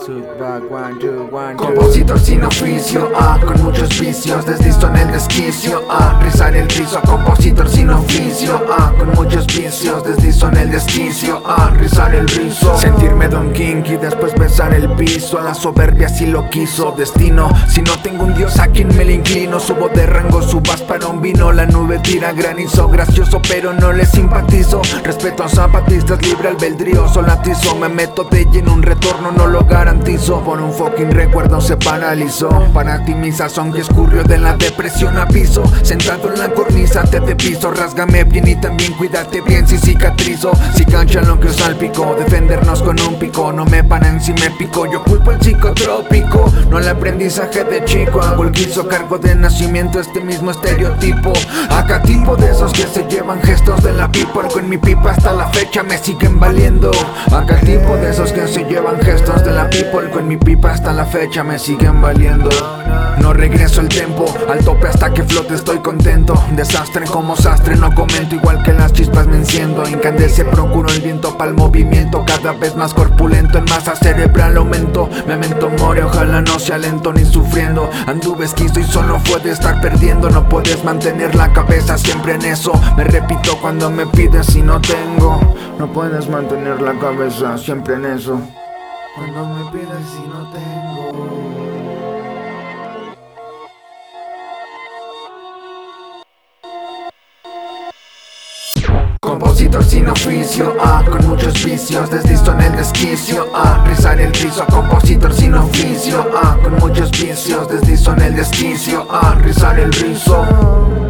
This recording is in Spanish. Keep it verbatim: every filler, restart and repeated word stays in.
Compositor sin oficio, ah, con muchos vicios, deslizo en el desquicio, ah, rizar el rizo. Compositor sin oficio, ah, con muchos vicios, deslizo en el desquicio, ah, rizar el rizo. Sentirme Don King y después besar el piso, a la soberbia si lo quiso destino. Si no tengo un dios a quien me le inclino, subo de rango, subas para un vino. La nube tira granizo, gracioso pero no le simpatizo. Respeto a zapatistas, libre albedrío, solatizo. Me meto de lleno, un retorno no lo garantizo. Por un fucking recuerdo se paralizó. Para ti mi sazón que escurrió de la depresión a piso. Sentado en la cornisa te de piso, rásgame bien y también cuídate bien si cicatrizo. Si cancha lo que salpico, defendernos con un pico. No me paran si me pico, yo culpo el psicotrópico, no el aprendizaje de chico. Hago el guiso, cargo de nacimiento este mismo estereotipo. Acá tipo de esos que se llevan gestos de la pipa, con mi pipa hasta la fecha me siguen valiendo. Acá tipo de esos que se llevan gestos de la people, con mi pipa hasta la fecha me siguen valiendo. No regreso el tempo, al tope hasta que flote estoy contento. Desastre como sastre, no comento, igual que las chispas me enciendo. Incandesce, procuro el viento para el movimiento, cada vez más corpulento, en masa cerebral aumento. Memento mori, ojalá no sea lento ni sufriendo. Anduve esquizo y solo fue de estar perdiendo. No puedes mantener la cabeza siempre en eso. Me repito cuando me pides y no tengo. No puedes mantener la cabeza siempre en eso. Cuando me pides y no tengo. Compositor sin oficio, ah, con muchos vicios, deslizo en el desquicio, ah, rizar el rizo. Compositor sin oficio, ah, con muchos vicios, deslizo en el desquicio, ah, rizar el rizo.